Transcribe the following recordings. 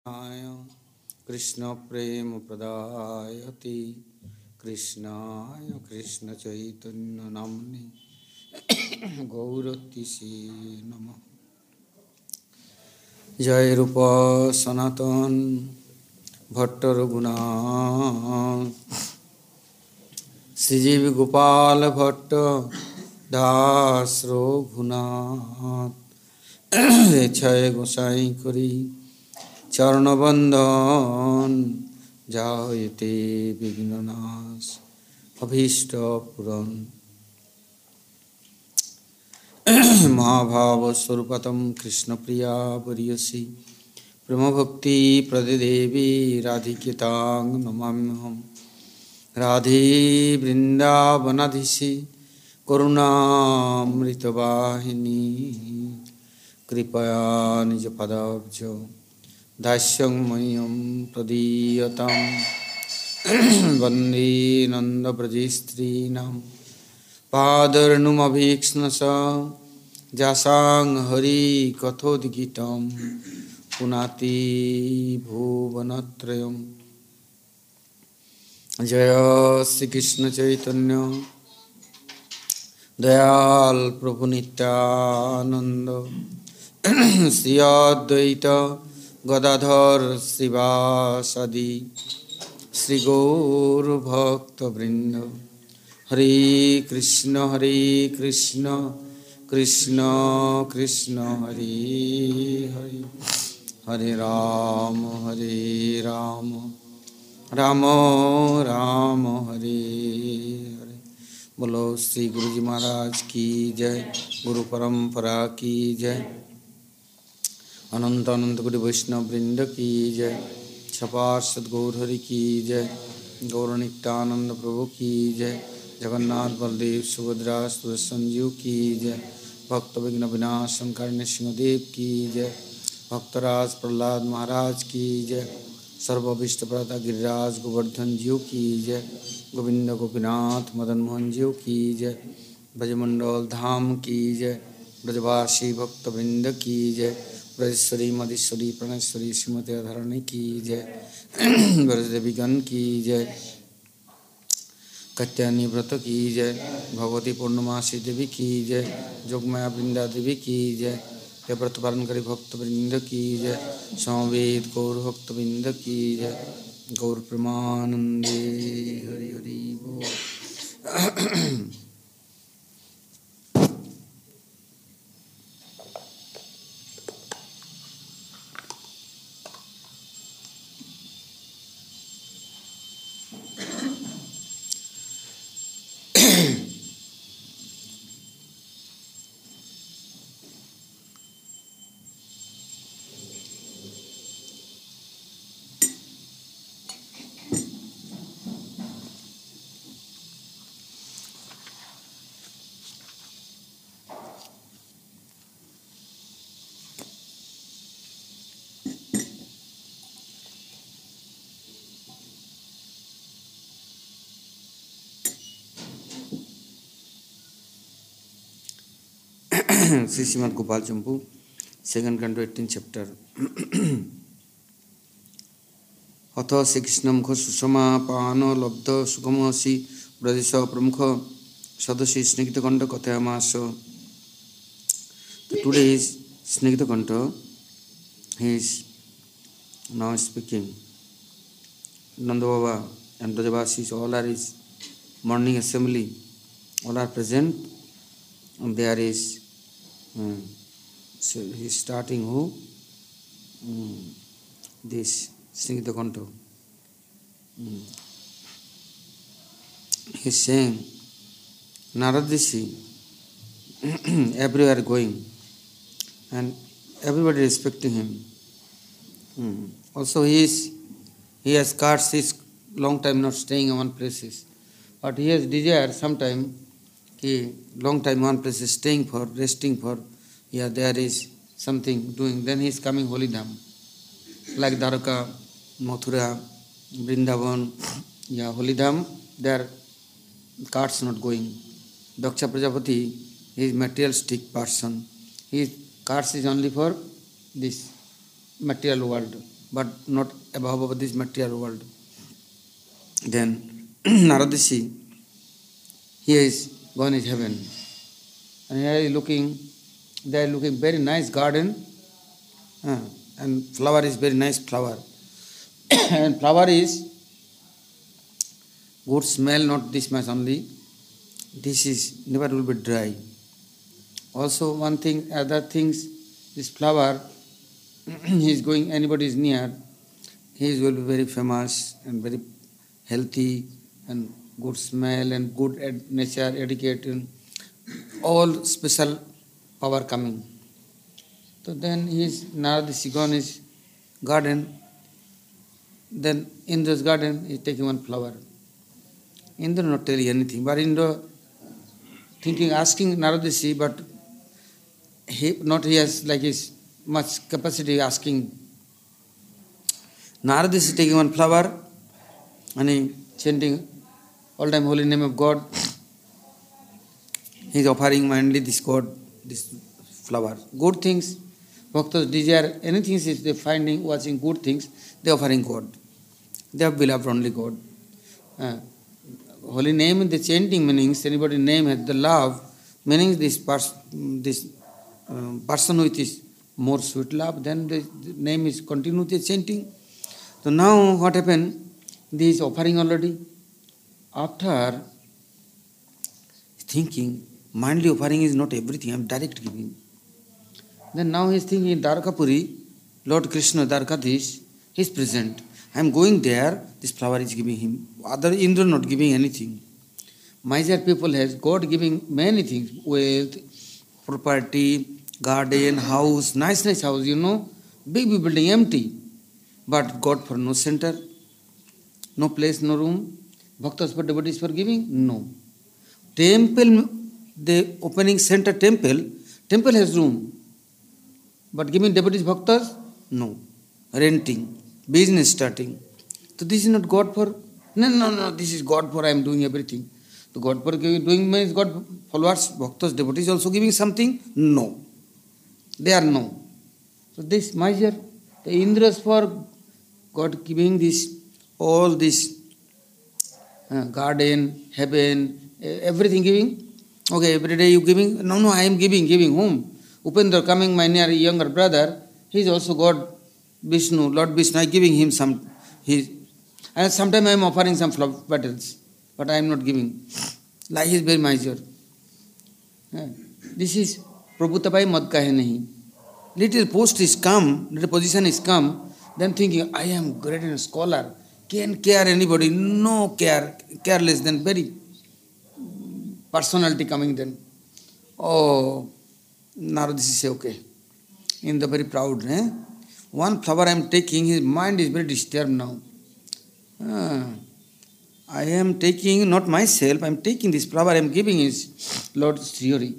कृष्णाय कृष्ण प्रेम प्रदायते कृष्णाय कृष्ण चैतन्य नाम्ने गौरतिसे नमः। जय रूप सनातन भट्ट रघुनाथ श्रीजीव गोपाल भट्ट दास रघुनाथ छय गोसाई करी चरणबंदन जायते विघ्ननाश अभीष्ट पुरन महाभाव स्वरूपतम कृष्ण प्रिया वर्यसी प्रेम भक्ति प्रदेवी राधिकेतांग नमाम्यहम् राधे वृंदावनाधीशी करुणामृतवाहिनी कृपया निज पदाब्ज दास्यं मह्यं प्रदीयतां वन्दे नन्दव्रजस्त्रीणां पादर्णुमभीक्ष्णश जासां हरिकथोद्गीतं पुनाति भुवनत्रयम्। जय श्री कृष्ण चैतन्य दयाल प्रभु नित्यानंद श्री अद्वैत गदाधर श्रीवासदि श्री गौर भक्त वृंद। हरे कृष्ण कृष्ण कृष्ण हरे हरे हरे राम राम राम हरे हरे। बोलो श्री गुरु जी महाराज की जय, गुरु परंपरा की जय, अनंत अनंत कोटि वैष्णव वृंद की जय, छपार सद्गौर हरि की जय, गौर नित्यानंद प्रभु की जय, जगन्नाथ बलदेव सुभद्रा सुदर्शन की जय, भक्त विघ्न विनाशन करने सिंहदेव की जय, भक्तराज प्रहलाद महाराज की जय, सर्वभिष्ट प्रदाता गिरिराज गोवर्धन जीव की जय, गोविंद गोपीनाथ मदन मोहन जीव की जय, ब्रजमंडल धाम की जय, ब्रजवासी भक्त वृंद की जय, ब्रजेश्वरी मधेश्वरी प्रणेश्वरी श्रीमती धरणी की जय, ब्रजदेवीगण की जय, कत्यायनी व्रत की जय, भगवती पूर्णमासी देवी की जय, जोगमाया वृंदा देवी की जय, व्रत पालन करी भक्त वृंद की जय, समवेत गौर भक्त वृंद की जय, गौर प्रेमानंदे हरि हरि बोल। Shri Shrimad Gopal Champu second canto 18 chapter. अथ श्री कृष्ण मुख सुषमा पान लब्ध सुगमसी ब्रजेश प्रमुख सदस्य स्निग्धकंठ कथयामास। Today is Snigdhakantha, he is now speaking. Nanda Baba and Brajavasis all are his morning assembly, all are present, and there is so he is starting who this Snigdhakanto. He is saying Narad Rishi everywhere going and everybody respecting him. Also he has cards, he is long time not staying in one places, but he has desire sometime he long time one place is staying for, resting for, yeah, there is something doing, then he is coming Holy Dham, like Dwarka, Mathura, Vrindavan, yeah, Holy Dham, there carts not going. Daksha Prajapati, he is materialistic person, his cards is only for this material world, but not above this material world. Then Naradishi, he is gone in heaven. And here is looking, they are looking very nice garden, and flower is very nice flower. And flower is good smell, not this much only. This is never will be dry. Also one thing, other things, this flower, he is going, anybody is near, he will be very famous and very healthy and good smell and good nature, etiquette, and all special power coming. So then he is, Naradishi gone his garden. Then in this garden he is taking one flower. Indra not telling anything, but Indra thinking, asking Naradishi, but he has like his much capacity asking. Naradishi taking one flower and he chanting all time holy name of God. He is offering mindly this God, this flower. Good things, bhaktas desire anything is they finding, watching good things, they offering God. They have beloved only God. Holy name in the chanting meanings, anybody name has the love, meaning this person with is more sweet love, then the name is continue the chanting. So now what happened? This offering already. After thinking, mindly offering is not everything, I am direct giving. Then now he is thinking, Dwarkapuri, Lord Krishna, Dwarkadish, he is present. I am going there, this flower is giving him. Other Indra not giving anything. Miser people has God giving many things, wealth, property, garden, house, nice house, big building, empty. But God for no center, no place, no room. Bhaktas for devotees for giving? No. Temple, the opening center temple has room. But giving devotees bhaktas? No. Renting, business starting. So this is not God for, no, this is God for I am doing everything. So God for doing means God followers, bhaktas, devotees also giving something? No. They are no. So this miser, the Indras for God giving this, all this garden, heaven, everything giving. Okay, every day you giving? No, I am giving whom? Upendra coming, my near younger brother, he is also God, Vishnu, Lord Vishnu, I am giving him some, and sometimes I am offering some petals, but I am not giving. Like he is very miser. This is Prabhutapai mad kahe nahi. Little post is come, little position is come, then thinking, I am great and scholar, can care anybody, no care, careless, then very personality coming then. Oh, Naradishi say, okay. In the very proud, one flower I am taking, his mind is very disturbed now. I am taking, not myself, I am taking this flower, I am giving is Lord Srihari.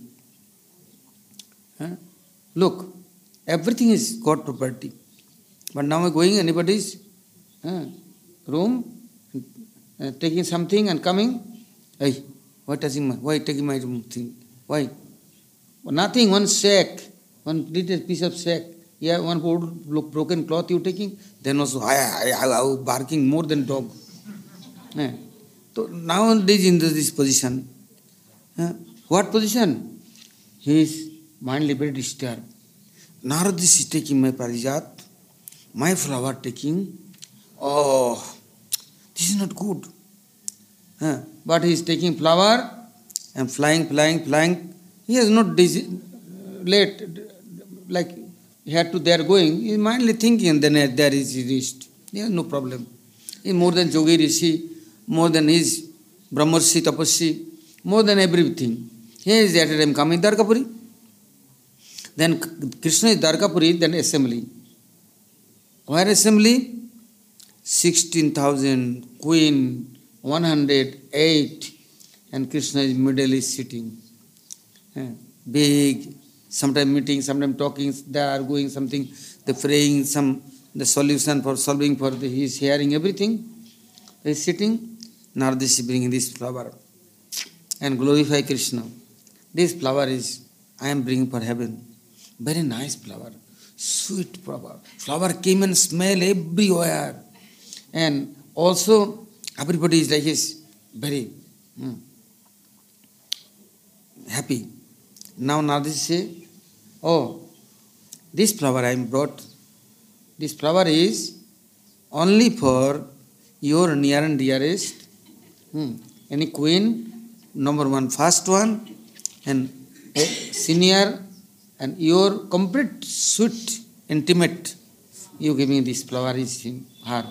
Look, everything is God property. But now I am going anybody's room, taking something and coming. Hey, why taking my room thing? Why? Nothing, one sack, one little piece of sack. Yeah, one old broken cloth you taking. Then also, I barking more than dog. So nowadays in this position. What position? He is mindly very disturbed. Naradishi is taking my parijat, my flower taking. Oh, this is not good. But he is taking flower and flying. He has not late, like here to there going. He is mindly thinking and then there is he reached. He has no problem. He is more than Jogi Rishi, more than his Brahmarshi, Tapasshi, more than everything. He is at a time coming Dwarkapuri. Then Krishna is Dwarkapuri, then assembly. Where assembly? 16,000, queen, 108, and Krishna is middle is sitting. Big, sometimes meeting, sometimes talking, they are going something, they praying the solution for solving for he is hearing everything. He is sitting, Naradishi bringing this flower and glorify Krishna. This flower is, I am bringing for heaven. Very nice flower. Sweet flower. Flower came and smell everywhere. And also, everybody is like is very happy. Now Narad say, oh, this flower I brought, this flower is only for your near and dearest, any queen, number one, first one, and senior, and your complete sweet, intimate, you giving this flower is him, her.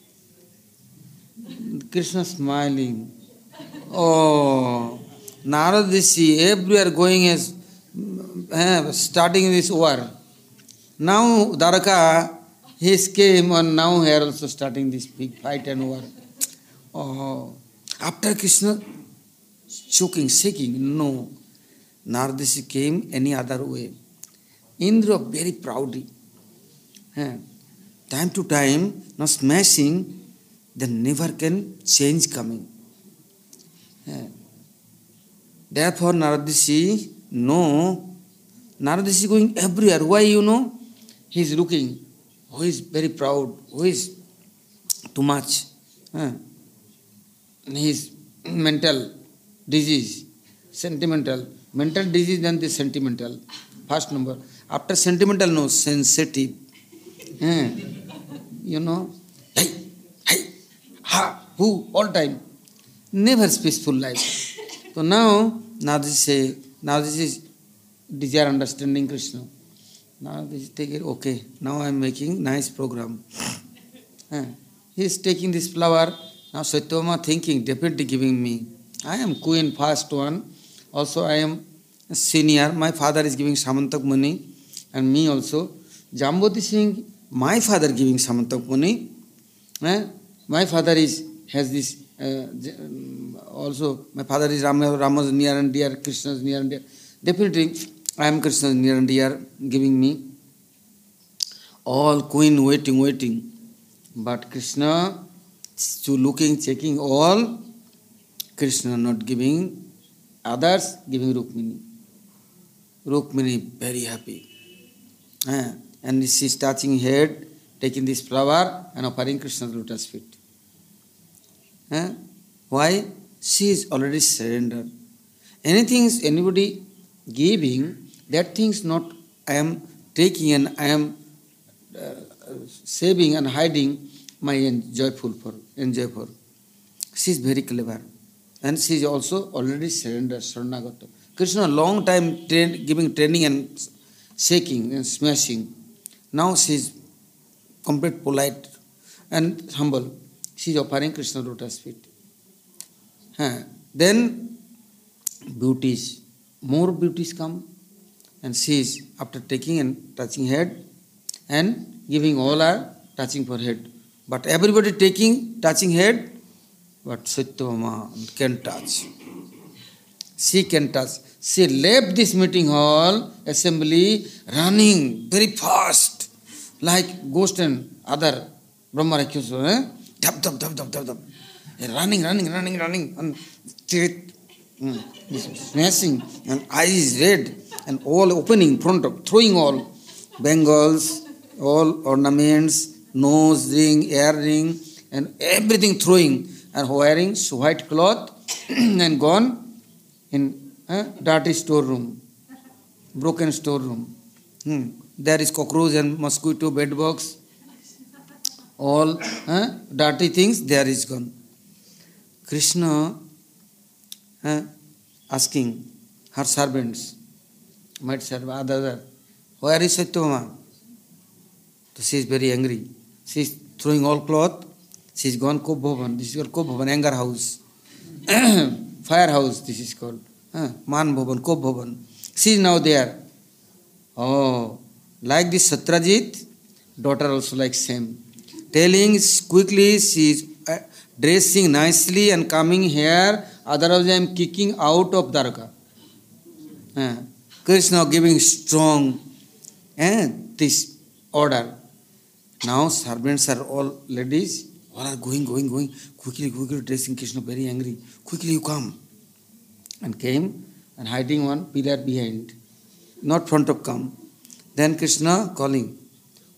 Krishna smiling. Oh, Narad Rishi, everywhere going as starting this war. Now Dwarka, he came and now here also starting this big fight and war. Oh, after Krishna choking, shaking, no. Narad Rishi came any other way. Indra very proudly. Time to time, now smashing, then never can change coming. Therefore, Narad Rishi, no, Narad Rishi going everywhere. Why you know? He is looking. Who is very proud? Who is too much? His mental disease, sentimental. Mental disease then the sentimental. First number. After sentimental, no, sensitive. You know, hey, ha, who, all time. Never peaceful life. So now, this is desire understanding Krishna. Now this is take it, okay, now I am making nice program. He is taking this flower, now Satyabhama thinking, definitely giving me. I am queen, first one. Also I am senior, my father is giving Samantak Muni, and me also. Jambavati Singh, my father giving Samantak Muni. My father has this, also my father is Rama's near and dear, Krishna's near and dear. Definitely I am Krishna's near and dear, giving me. All queen waiting. But Krishna, to looking, checking all, Krishna not giving, others giving Rukmini. Rukmini very happy. And she is touching head, taking this flower and offering Krishna's lotus feet. Why? She is already surrendered. Anything anybody giving, that things not I am taking and I am saving and hiding my enjoy for. She is very clever. And she is also already surrendered, Saranagata. Krishna long time giving training and shaking and smashing. Now she is complete polite and humble. She is offering Krishna lotus feet. Then beauties, more beauties come, and she is after taking and touching head and giving all are touching for head. But everybody taking, touching head, but Satyabhama can touch. She can touch. She left this meeting hall, assembly, running very fast, like ghost and other Brahma Raksasa, dab. Running, and teeth smashing, and eyes red, and all opening, front of, throwing all bangles, all ornaments, nose ring, ear ring, and everything throwing, and wearing white cloth, and gone in dirty storeroom, broken storeroom. There is cockroach and mosquito bed box, all dirty things, there is gone. Krishna asking her servants, might serve other, where is Satyabhama? So she is very angry. She is throwing all cloth. She is gone Kop Bhavan. This is called Kop Bhavan, anger house. Fire house, this is called. Man Bhavan, Kop Bhavan. She is now there. Oh, like this Satyajit, daughter also like same. Telling quickly, she is dressing nicely and coming here, otherwise I am kicking out of Dwarka. Krishna giving strong this order. Now servants are all ladies, all are going, quickly dressing. Krishna very angry. Quickly you come. And came and hiding one pillar behind, not front of come. Then Krishna calling,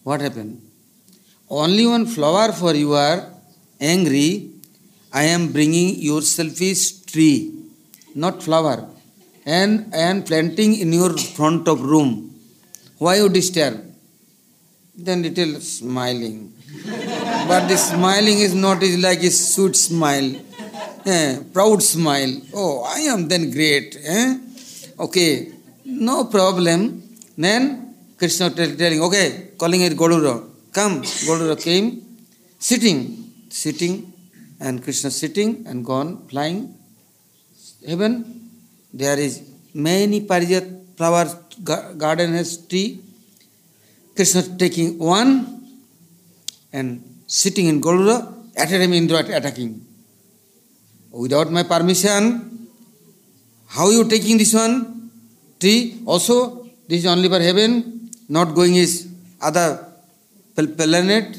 What happened? Only one flower for you are angry. I am bringing your selfish tree, not flower, and I am planting in your front of room. Why you disturb? Then little smiling. But the smiling is not is like a sweet smile, proud smile. Oh, I am then great. Okay, no problem. Then Krishna telling, okay, calling it Godura. Come, Godura came, sitting, and Krishna sitting and gone, flying. Heaven, there is many parijat flowers, garden has tree. Krishna taking one and sitting in Godura, at a time Indra attacking. Without my permission, how you taking this one? Tree, also, this is only for heaven, not going is other planet.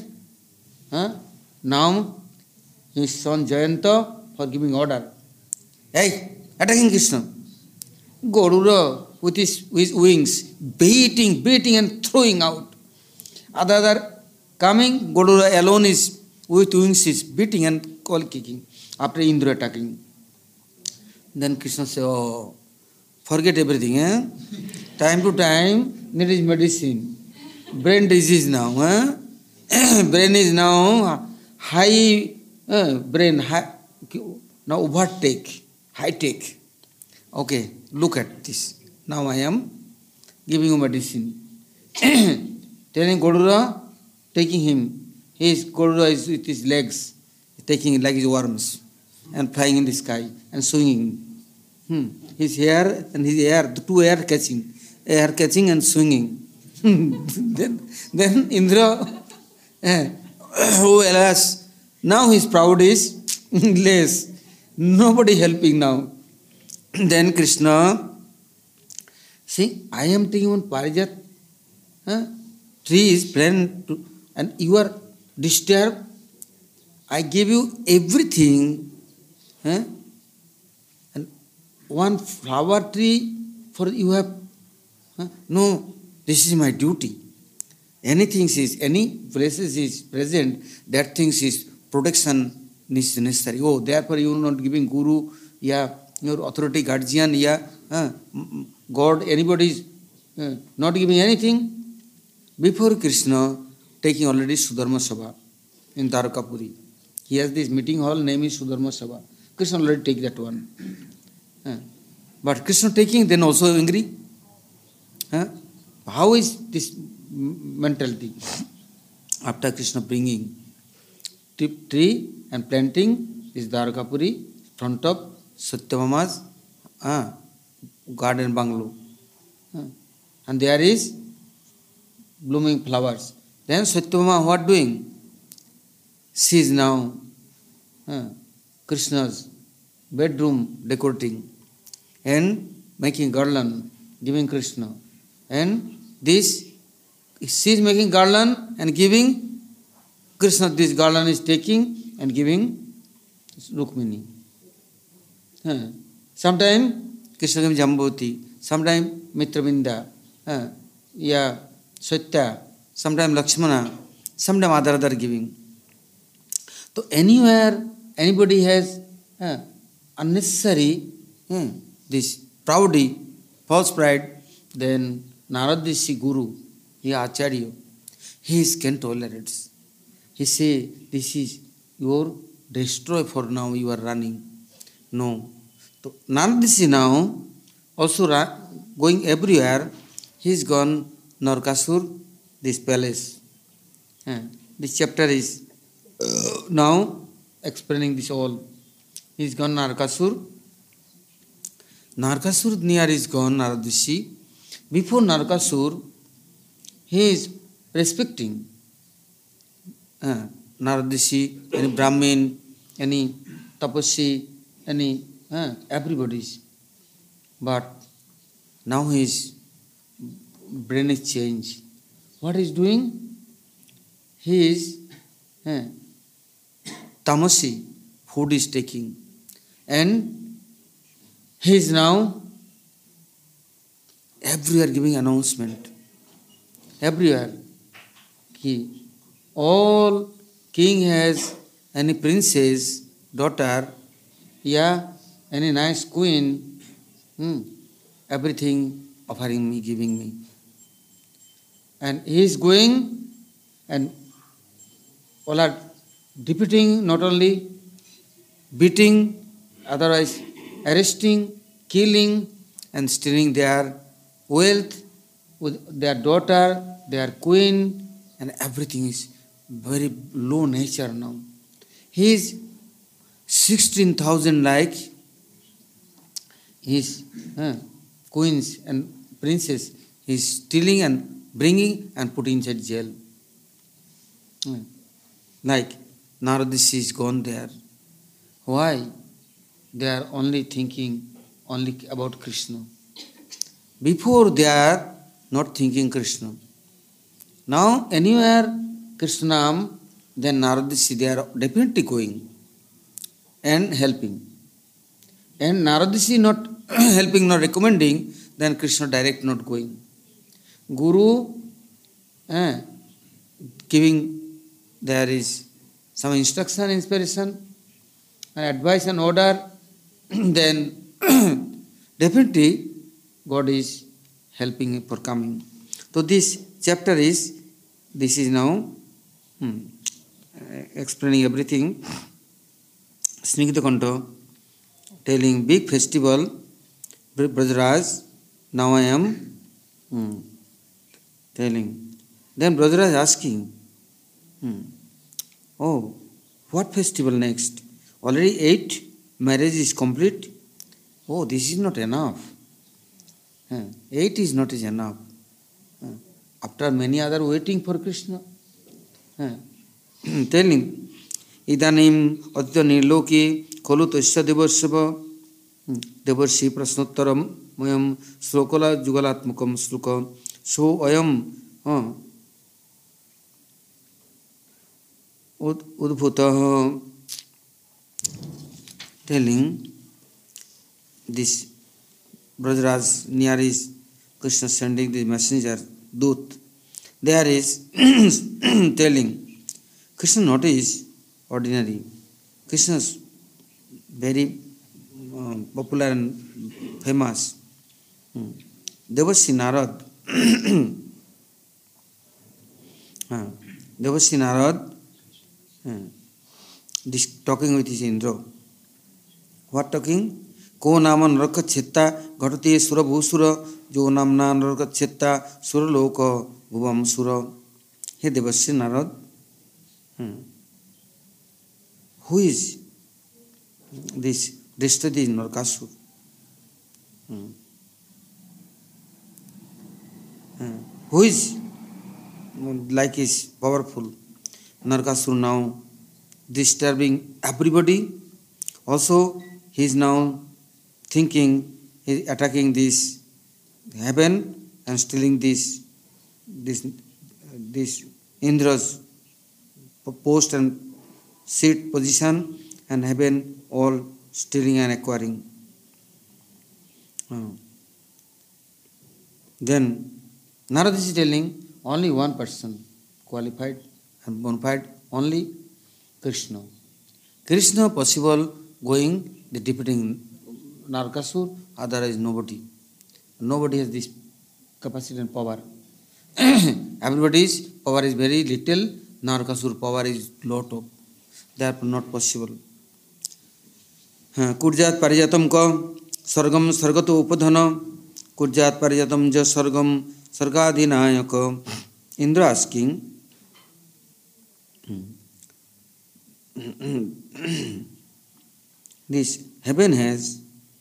Now, his son Jayanta for giving order. Hey, attacking Krishna. Godura with his wings, beating and throwing out. Other coming, Godura alone is with wings is beating and kicking after Indra attacking. Then Krishna says, oh, forget everything. Time to time, need is medicine. Brain disease now. Brain is now high, brain high, now overtake, high tech. Okay, look at this. Now I am giving you medicine. Telling Godura, taking him. Godura is with his legs, taking it like his worms, and flying in the sky and swinging. His hair and his air, the two air catching and swinging. then Indra, oh alas, now his proud is less. Nobody helping now. Then Krishna, see, I am taking one parijat, tree is planted, and you are disturbed. I gave you everything, and one flower tree for you have. No, this is my duty. Anything is, any places is present, that things is protection is necessary. Oh, therefore you are not giving guru, your authority, guardian, God, anybody is not giving anything. Before Krishna, taking already Sudharma Sabha in Dwarakapuri. He has this meeting hall, name is Sudharma Sabha. Krishna already take that one. But Krishna taking, then also angry. How is this mentality? After Krishna bringing tree and planting is Dwarakapuri, front of Satyabhama's garden bungalow. And there is blooming flowers. Then Satyabhama what doing? She is now Krishna's bedroom decorating and making garland, giving Krishna. And this, she is making garland and giving Krishna, this garland is taking and giving Rukmini. Sometime Krishna giving Jambavati, sometime Mitravinda, Satya, sometime Lakshmana, sometime other giving. So anywhere anybody has unnecessary this proudy, false pride, then Narad Rishi Guru, Acharya, he can tolerate. He say, this is your destroy for now you are running. No. So Narad Rishi now also going everywhere. He is gone Narkasur, this palace. This chapter is now explaining this all. He is gone Narkasur. Narkasur near is gone Narad Rishi. Before Narkasur, he is respecting Narad Rishi, any Brahmin, any Tapasvi, any everybody's. But now his brain is changed. What he is doing? He is tamasi, food is taking. And he is now everywhere giving announcement. Everywhere. He, all king has any princess, daughter, yeah, any nice queen, everything offering me, giving me. And he is going and all are defeating, not only beating, otherwise arresting, killing, and stealing their wealth with their daughter, their queen, and everything is very low nature now. He is 16,000 like his queens and princes. He is stealing and bringing and putting inside jail. Like Naradishi is gone there. Why? They are only thinking only about Krishna. Before they are not thinking Krishna. Now anywhere Krishna, then Naradishi, they are definitely going and helping. And Naradishi not helping, not recommending, then Krishna direct not going. Guru giving, there is some instruction, inspiration, and advice and order, then definitely God is helping for coming. So this chapter is, this is now explaining everything. Snigdha Kanta telling big festival, Brajaraj, now I am telling. Then Brajaraj asking, oh, what festival next? Already 8 marriage is complete. Oh, this is not enough. 8 is not enough. After many other waiting for Krishna. Telling, Idanim Aditya Nirloki Kolu Tasya Devarsava Devarshi Prasnottaram Mayam Slokola Jugalatmukam Sluka So Ayam Udbhuta telling this Brajaraj near is Krishna sending the messenger Dut. There is telling Krishna not is ordinary. Krishna is very popular and famous. Devashi Narad. Devashi Narad this talking with his Indra. What talking? Ko nama naraka chitta ghatati sura bhusura jo namna naraka chitta sura loka bhuvam sura. He Devashi Narad. Who is this Drishtadi Narkasur? Who is like is powerful? Narkasur now disturbing everybody. Also, he is now thinking, he is attacking this heaven and stealing this Indra's post and seat position and heaven all stealing and acquiring. Then Narad is telling only one person qualified and bona fide, only Krishna. Krishna possible going the defeating Narkasur, otherwise nobody. Nobody has this capacity and power. Everybody's power is very little, Narkasur power is lot of. Therefore not possible. Kurjat parijatam ka sargam sargato upadhana kurjat parijatam ja sargam sargadhinayaka. Indra asking, this heaven has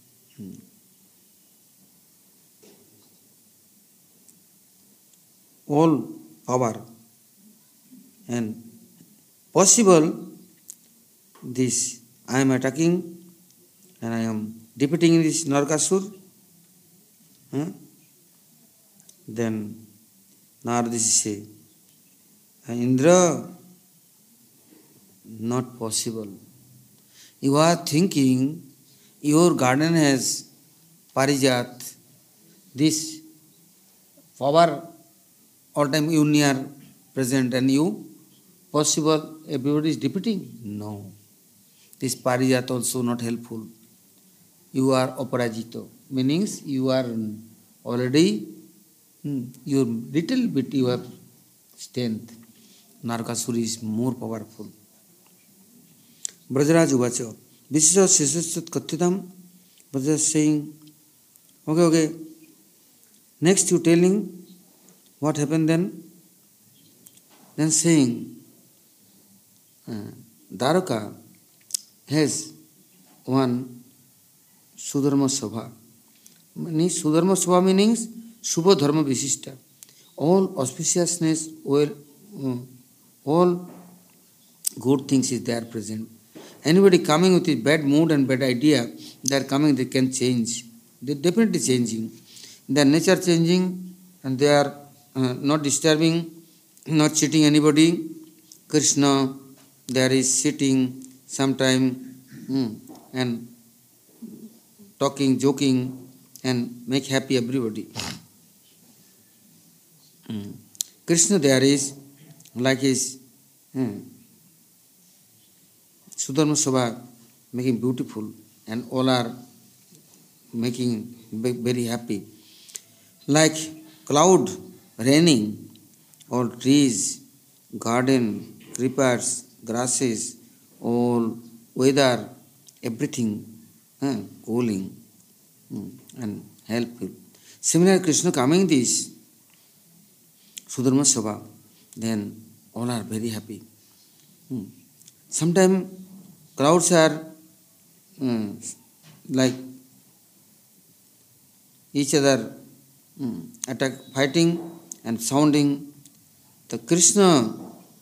all power and possible this I am attacking and I am defeating this Narkasur. Then Narad say, Indra, not possible. You are thinking your garden has Parijat, this power all time you near present and you, possible everybody is repeating? No. This parijat also not helpful. You are aparajito, meanings you are already, you little bit you have strength. Narkasura is more powerful. Brajaraj Uvacha, Vishisha Sisasat Kathitam, Brajaraj saying, okay. Next you telling what happened then? Then saying, Dwaraka has one Sudharma Sabha. Sudharma Sabha means Subha Dharma Visishta. All auspiciousness, all good things is there present. Anybody coming with a bad mood and bad idea, they are coming, they can change. They are definitely changing. Their nature changing and they are not disturbing, not cheating anybody. Krishna, there is sitting sometime and talking, joking and make happy everybody. Krishna there is like his Sudharma Sabha making beautiful and all are making very happy. Like cloud raining, all trees, garden, creepers, grasses, all weather, everything cooling and helpful. Similarly, Krishna coming this Sudharma Sabha, then all are very happy. Sometimes crowds are like each other attack, fighting and sounding. The Krishna,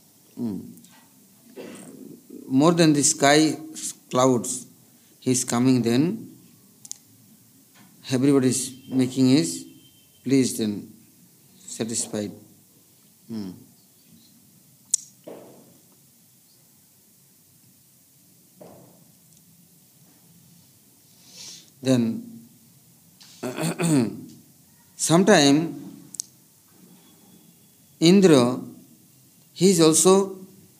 more than the sky clouds, he is coming then. Everybody is making is pleased and satisfied. Then sometime Indra, he is also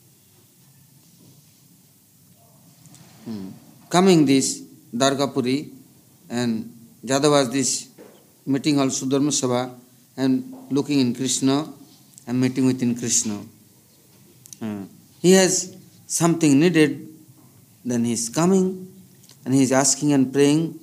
coming this Dwarkapuri and Jadavas this meeting hall Sudharma Sabha and looking in Krishna and meeting within Krishna. He has something needed, then he is coming and he is asking and praying.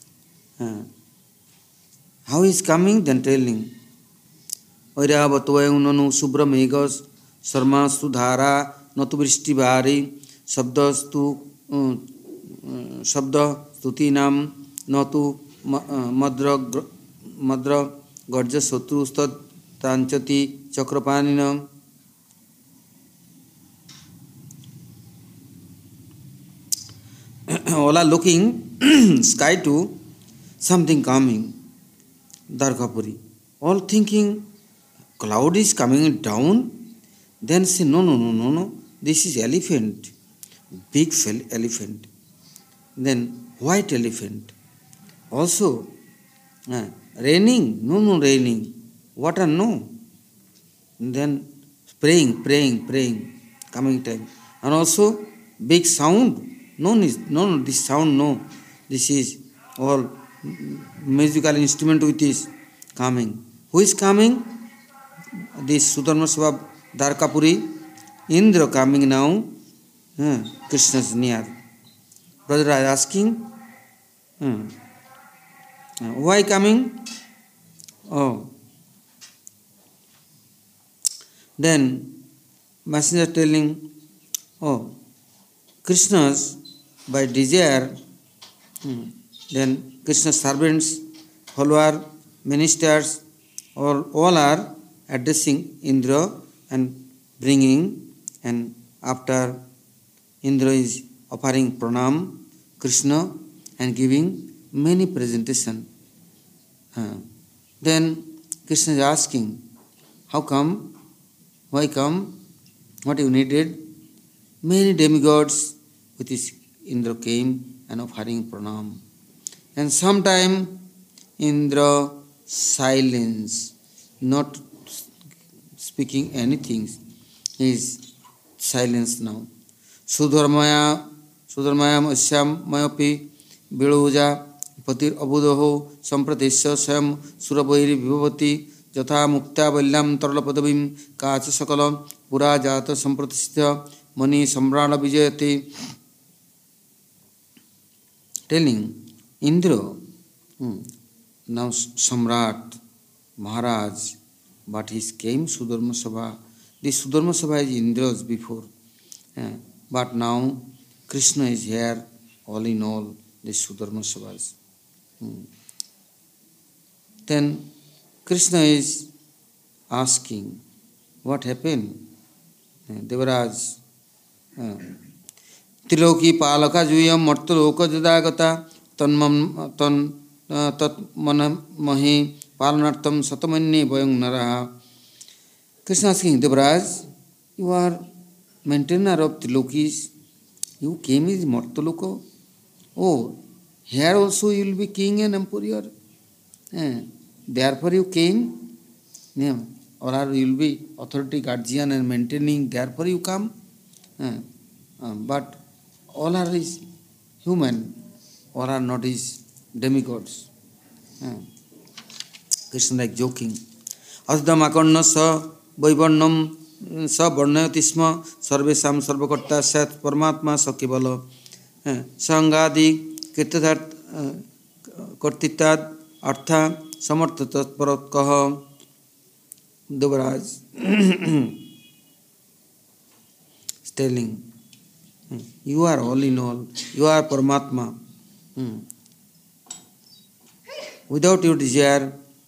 How he is coming? Then telling. Vairavatvayam nanu subramegos sarmastu dhara natu vrishti bhari sabdastu sabda stutinam natu madra garja sotru stad tanchati chakrapaninam. All are looking sky to something coming, Dwarkapuri. All thinking cloud is coming down. Then say no. This is elephant, big elephant. Then white elephant. Also raining, no raining. Water no. Then praying, coming time. And also big sound. No, this sound no. This is all musical instrument with is coming. Who is coming? This Sudharma Sabha Dwarkapuri. Indra coming now. Krishna's near. Brother is asking, why coming? Oh. Then messenger telling, Krishna's by desire, then Krishna's servants, follower, ministers, all are addressing Indra and bringing, and after Indra is offering pranam Krishna and giving many presentation. Then Krishna is asking, how come? Why come? What you needed? Many demigods with his Indra came and offering pranam. And sometime Indra silence, not speaking anything. He is silence now. Sudharmayam asyam mayapi biluja patir abudoho sampratesya sam surabhairi vibhavati jatha mukta balyam tarlapadavim kacha sakalam pura jata sampratisthya mani samrana vijayati. Telling Indra, now Samrat, Maharaj, but he came Sudharma Sabha. This Sudharma Sabha is Indra's before. But now Krishna is here, all in all, this Sudharma Sabha. Then Krishna is asking, what happened? Devaraj, Triloki Palaka Juyam Martaloka Jadagata Tat Manamahi Palanartam Satamani Boyang Naraha. Krishna asking, Devaraj, you are maintainer of Trilokis. You came as Martaloka. Oh, here also you will be king and emperor. Therefore you came. Or you will be authority, guardian and maintaining. Therefore you come. But all are is human. All are not is demigods. Krishna like joking. Asdam akarna sa vaivarnam sa varnayatisma sarvesam sarvakarta sat paramatma sakivala sangadi kirtathat kartitad artha samartatat paratkaha. Devaraj is telling, you are all in all, you are Paramatma. Without your desire,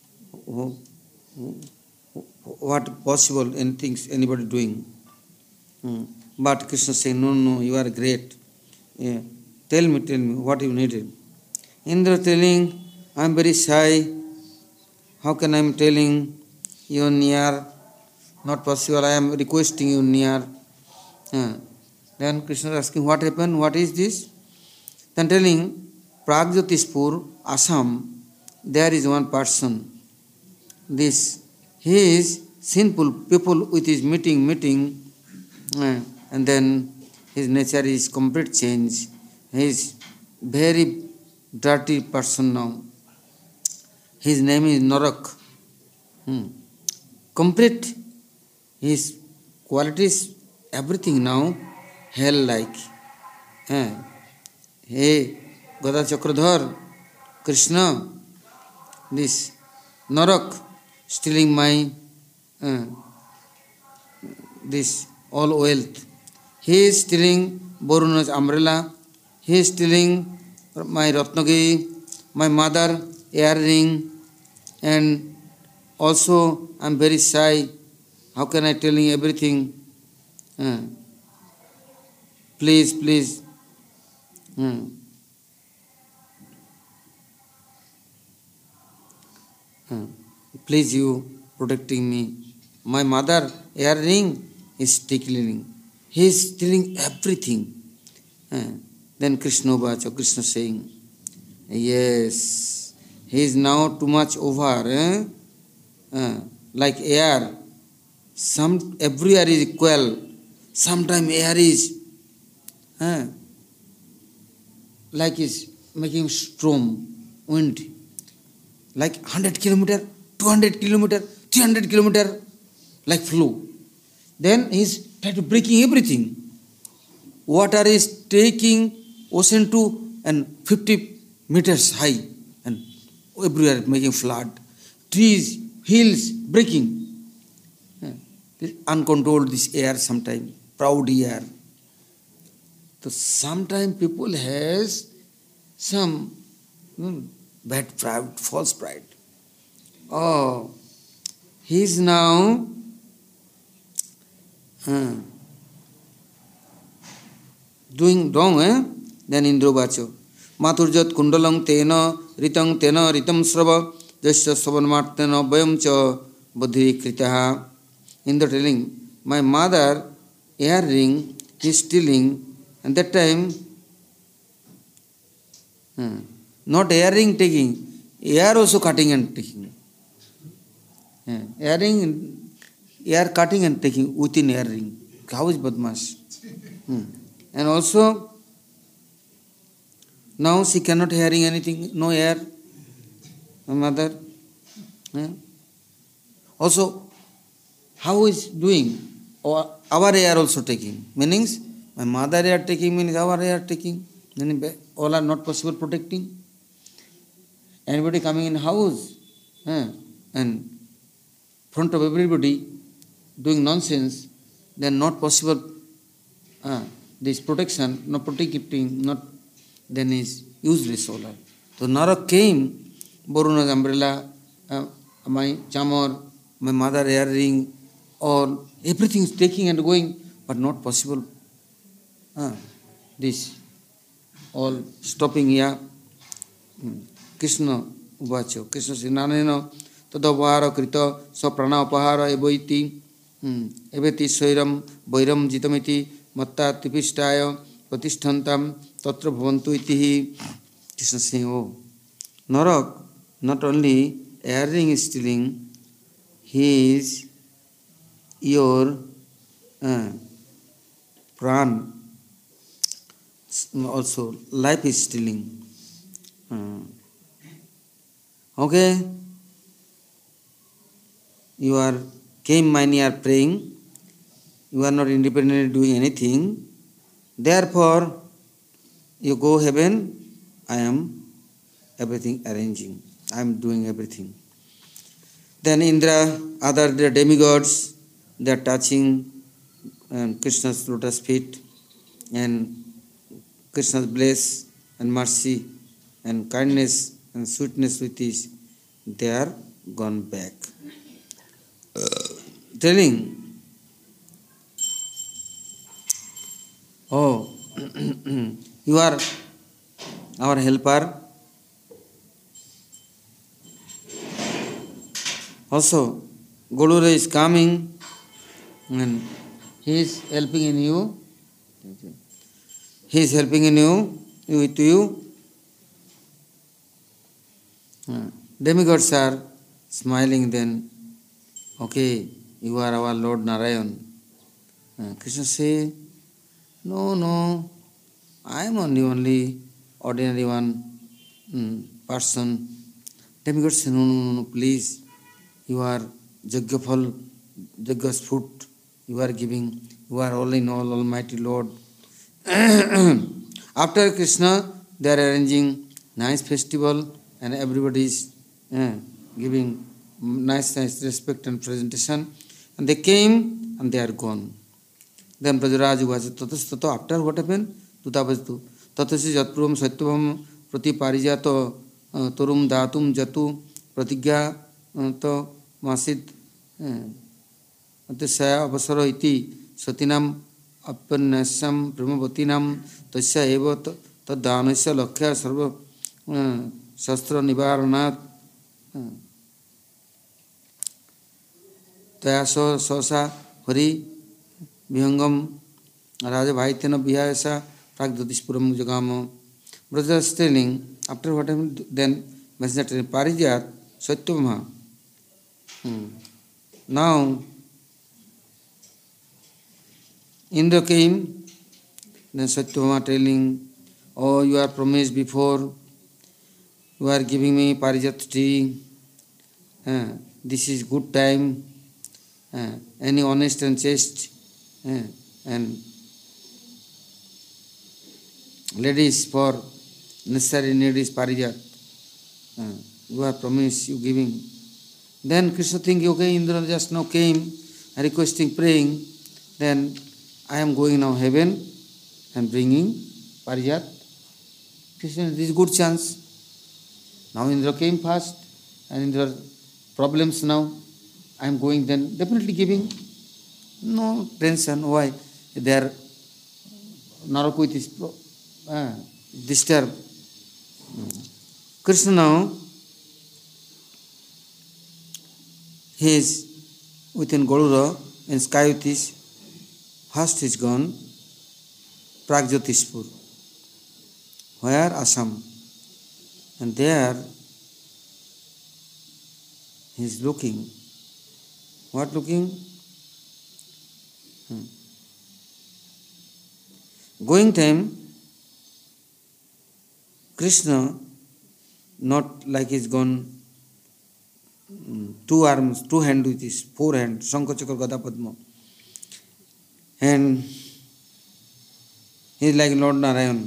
what possible anything anybody doing? But Krishna saying, no, you are great. Tell me, what you needed. Indra telling, I am very shy. How can I am telling you near? Not possible. I am requesting you near. Then Krishna is asking, what happened? What is this? Then telling, Pragjyotispur, Assam, there is one person. He is sinful people with his meeting, and then his nature is complete change. He is very dirty person now. His name is Narak. Complete. His qualities, everything now, hell-like. Hey, Gada Chakradhar, Krishna, this Narak, stealing my this all wealth. He is stealing Varuna's umbrella. He is stealing my Ratnagiri, my mother earring, and also I am very shy. How can I tell you everything? Please. Please you protecting me. My mother earring is stealing. He is stealing everything. Then Krishna saying, yes, he is now too much over. Like air. Every air is equal. Sometimes air is like is making storm, wind, like 100 kilometer, 200 kilometer, 300 kilometer, like flow. Then he is trying to breaking everything. Water is taking ocean to and 50 meters high, and everywhere making flood. Trees, hills breaking. Uncontrolled this air sometimes, proud air. So sometimes people has some bad pride, false pride. Oh, he is now doing wrong, Then Indra Vacho. Maturjat kundalang tena ritam srava jasya savanmartena vayam cha buddhi kritaha. Indra telling, my mother earring is stealing, and that time not earring taking, ear also cutting and taking. Earring hair cutting and taking within earring. How is Badmash? And also, now she cannot hearing anything, no air, my mother. Also, how is doing? Our air also taking. Meanings, my mother air taking means our air taking. Meaning, all are not possible protecting. Anybody coming in house and front of everybody doing nonsense, then not possible. This protection, not protecting, not then is useless all. So Narak came, Boruna's umbrella, my chamor, my mother earring, all everything is taking and going, but not possible. This all stopping here. Krishna Uvacho, Krishna Sinaneno, Tadavara Krita, Soprana Pahara Eboiti, Ebeti Soiram, Boiram Jitamiti, Matta Tipistaya, Patishtantam, Tatra Bhavantu Itihi. Krishna saying, oh, Narak, not only earring is stealing, he is your pran, also life is stealing. Okay, you are came many are praying, you are not independently doing anything, therefore you go heaven, I am everything arranging, I am doing everything. Then Indra, other the demigods, they are touching Krishna's lotus feet, and Krishna's bliss and mercy and kindness and sweetness with this, they are gone back. Telling, oh, you are our helper. Also, Godura is coming and he is helping in you. He is helping in you, with you. Demigods are smiling then, okay, you are our Lord Narayan. Krishna say, no, I am only ordinary one person. Demigods say, no, please, you are Jagyafal, Jagya's food, you are giving, you are all in all, Almighty Lord. After Krishna, they are arranging nice festival and everybody is giving nice respect and presentation. And they came and they are gone. Then Brajaraj was Tatastato. After what happened? Tutavastu. Tatasi Jatpuram Satyavam Prati Parijato Turum Datum Jatu Pratigya to Masid Atisaya Avasaro iti Satinam Apannasam Brahmavatinam Tasya Eva Tadhanasya Lakya Sarva Shastra Nivaranat Tayaso Sosa Hari Vihangam Raja Vaitena Vihayasa Pragdadispuram Jagamo. Brother is telling, after what happened, then Messenger Parijat Satyavama. Now Indra came, then Satyavama telling, oh, you are promised before, you are giving me Parijat tree, this is good time, any honest and chaste and ladies for necessary need is Parijat. You are promised, you giving. Then Krishna thinking, okay, Indra just now came, requesting, praying, then I am going now heaven and bringing Parijat. Krishna, this is good chance. Now Indra came first and Indra problems now. I am going then, definitely giving. No tension, why? They are Narakuit is disturbed. Krishna now, he is within Godura and Skayutis. First is gone, Pragjyotispur. Where? Assam. And there he is looking. What looking? Going time, Krishna, not like he's gone two arms, two hands with his four hands, Shankha Chakra Gada Padma. And he is like Lord Narayan.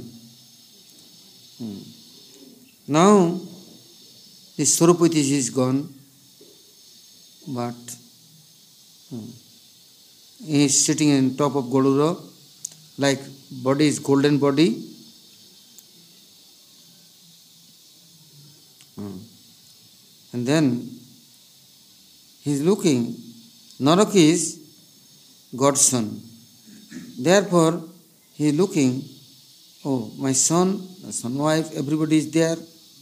Now, his Swarupati is gone, but he is sitting on top of Godura, like body is golden body. And then he is looking, Narak is God's son. Therefore, he is looking, oh, my son, wife, everybody is there.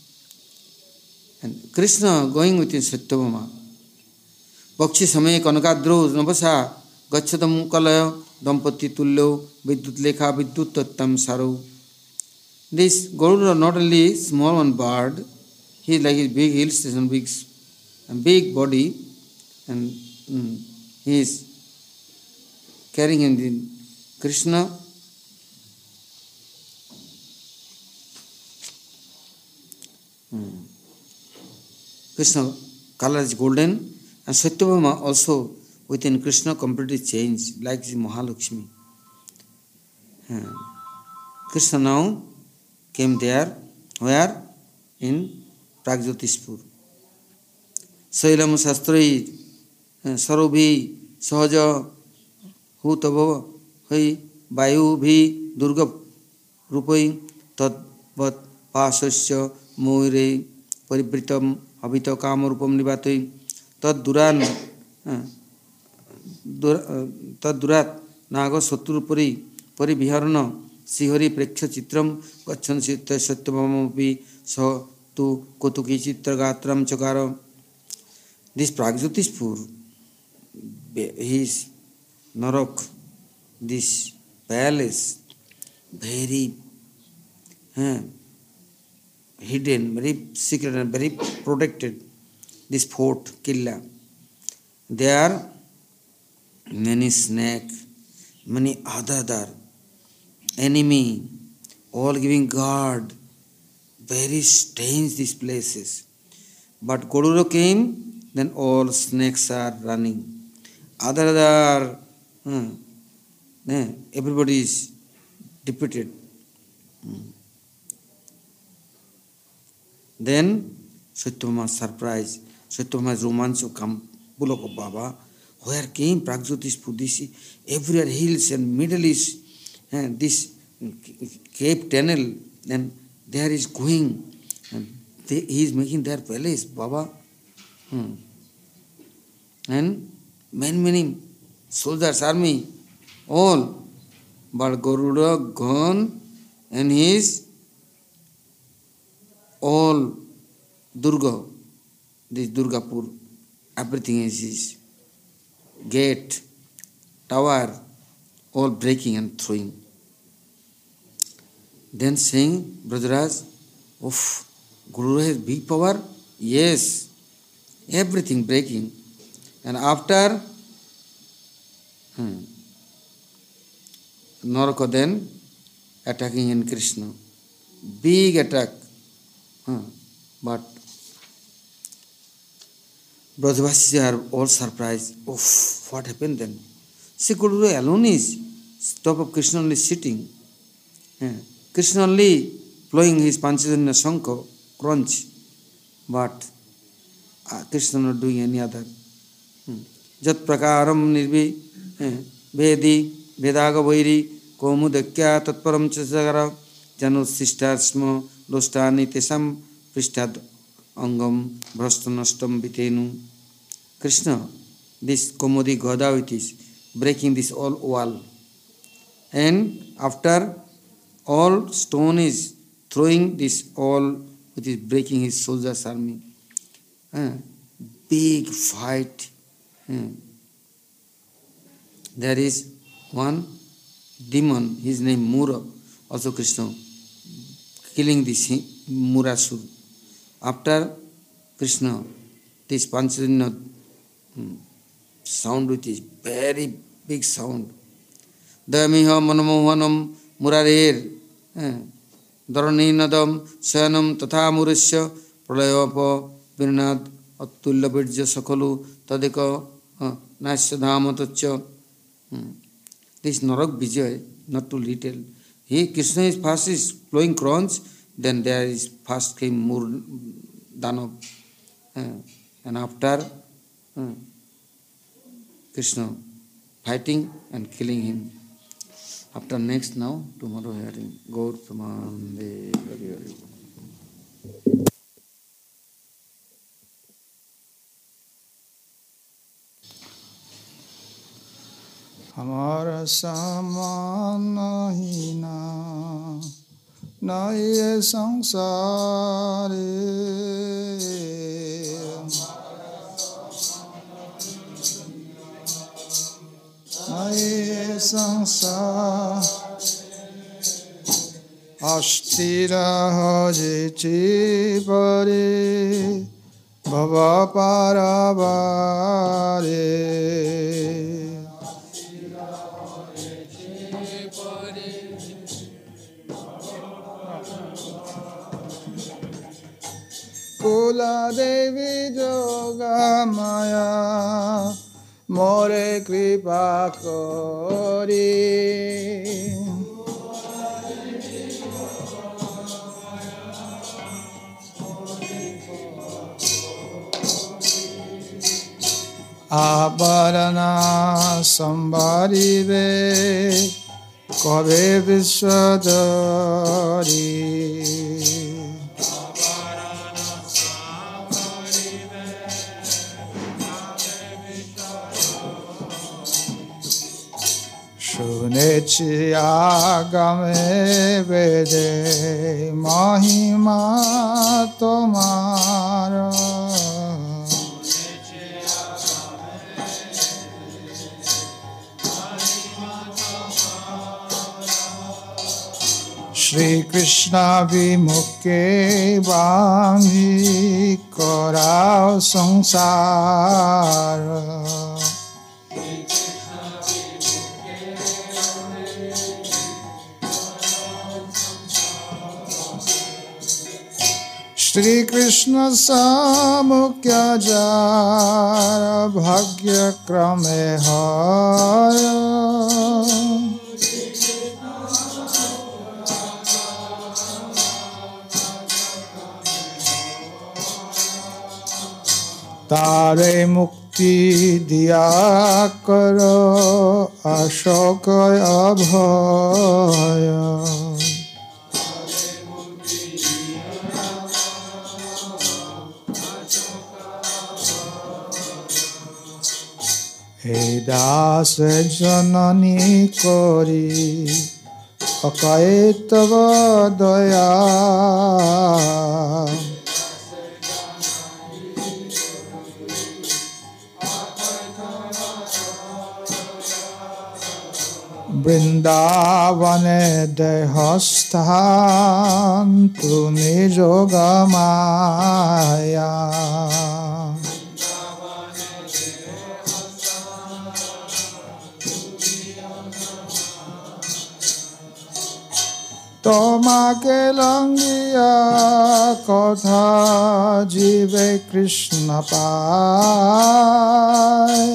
And Krishna going with his Satyabhama. Bakshi Same Kanakadro Navasa Gachadam Kalaya Dampati Tullo Vidyut Lekha Vidyut Tattam Saru. This Garuda not only small one bird, he is like his big hill station, big body, and he is carrying him in Krishna. Krishna color is golden, and Satyabhama also within Krishna completely changed, like the Mahalakshmi. Krishna now came there, where? In Pragjyotispur. Sailam Sastrai Sarobhi Sahaja Hutava Hai Vayu Bhi Durga Rupai Tadvat Pasasya Moire Paribritam Abhita Kamarupam Nibatoi Tad Durat Naga Saturupari Paribiharana Sihari Preksha Chitram Gachan Sita Satyabhamapi Sa Tu Kotuki Chitra Gatram Chakara. This Pragjyotispur, his Narak, this palace, very hidden, very secret and very protected, this fort, Killa. There are many snakes, many other enemy, all giving guard, very strange these places. But Godura came, then all snakes are running. Other everybody is defeated. Then Satyabhama surprised. Satyabhama's romance will come. Bulaka Baba, where came Pragjyotispur? This everywhere hills and middle is this cave tunnel, and there is going, and he is making their palace, Baba. And many soldiers, army, all. But Garuda gone, and his all Durga, this Durgapur, everything is his gate, tower, all breaking and throwing. Then saying, Brajaraj, oof, Guru has big power? Yes, everything breaking. And after, Naraka then attacking in Krishna. Big attack. But Brajavasis are all surprised. Oof, what happened then? See, Guru alone is, top of Krishna only sitting. Krishna only blowing his Panchajanya Shankha, crunch. But Krishna not doing any other. Jat prakaram nirvi vedi vedaga vairi komudakya tatparam chasagara janussishtasma lostani tesam prishtad angam brashtanastam vitenu. Krishna, this Komodi Gada it is breaking this all wall. And after all stone is throwing this all, it is breaking his soldiers' army. Big fight. There is one demon, his name Mura, also Krishna, killing this Murasur. After Krishna, this Panchajanya sound, which is very big sound, दयमिह मनमोहनम मुरारेर दरणीनदम शयनम तथा मुरुष्य प्रलयोप विरनाद अतुल्य बीर्ज सकलु तदिक नाश्य धाम तच्च. This Narak Vijay, not to little. He, Krishna is first is flowing crowns, then there is first came Mur Danav, and after Krishna fighting and killing him. After next now, tomorrow hearing, Gaur Pramande Hari Hari. हमारा सामान नहीं ना ना ये संसार ना ये संसार अस्थिर हो जे परे भव पारावारे कुला देवी जोगा माया मोरे कृपा करी आभरणा संभारिबे कबे विश्वधरी শুনেছি আগামে বেদে মহিমা তোমার শ্রীকৃষ্ণ বিমুখে বাঁধি করাও সংসার श्री कृष्ण सामुख्य जार भाग्य क्रमे हाय तारे मुक्ति दिया करो अशोक अभय हे दास जननी करी अकाय तव दया वृंदावने देहस्थान तुमि जोगा माया তোমাকে লঙ্ঘিয়া কথা জীবে কৃষ্ণ পায়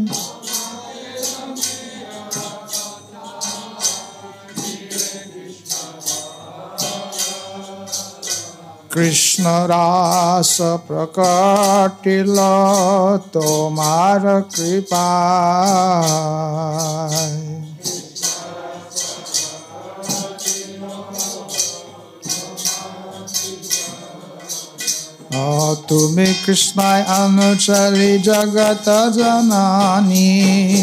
কৃষ্ণ রাস প্রকটিল তোমার কৃপায় তুমি কৃষ্ণায় অনুচরি জগত জননী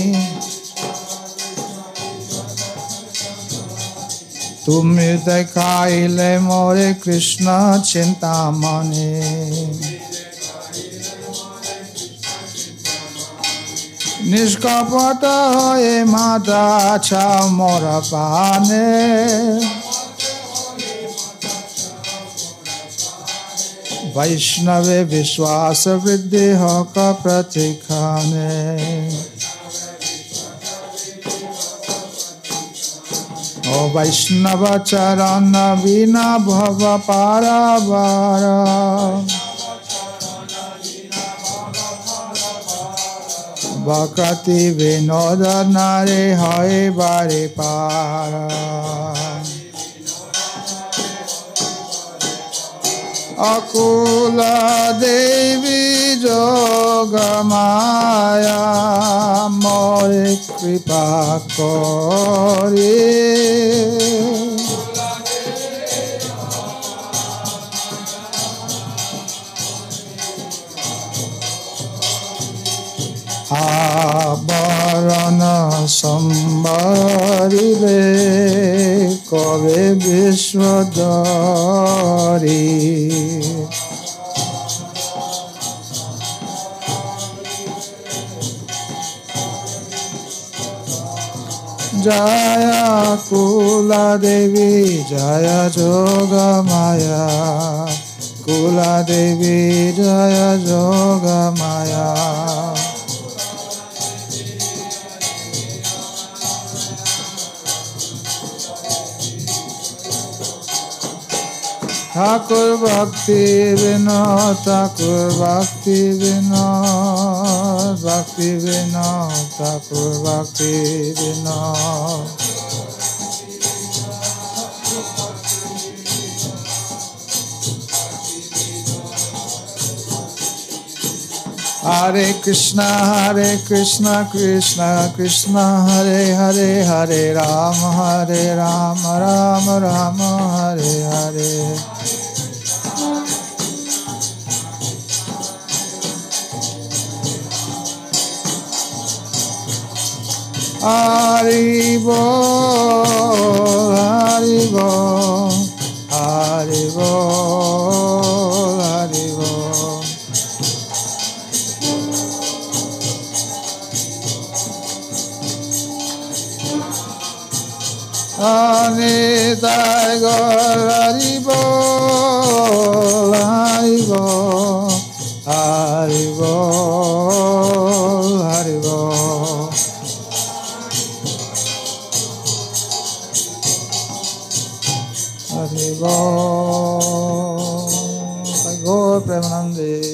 তুমি দেখাইলে মোরে কৃষ্ণ চিন্তামণি নিষ্কপট হয়ে মাতা ছাও মোর পানে वैष्णवे विश्वास वृद्धि होक प्रतिखाने O Vaishnava Charana Vina Bhava Paravara Bhakati Vinoda Nare Hai Bari Para Akula Devi Jogamaya More Kripa Kori Abarana Sambarive Kove Vishwadari Jaya Kula Devi Jaya Jogamaya Kula Devi Jaya Jogamaya Thakur Bhakti Vinod Thakur Bhakti Vinod Bhakti Vinod Thakur Bhakti Vinod Hare Krishna Krishna Krishna Hare Hare Hare Rama Rama Rama Hare Hare Haribo Haribo Haribo Haribo Anitay Gaur Haribo Haribo Haribo Haribo Haribo Gaur Premanande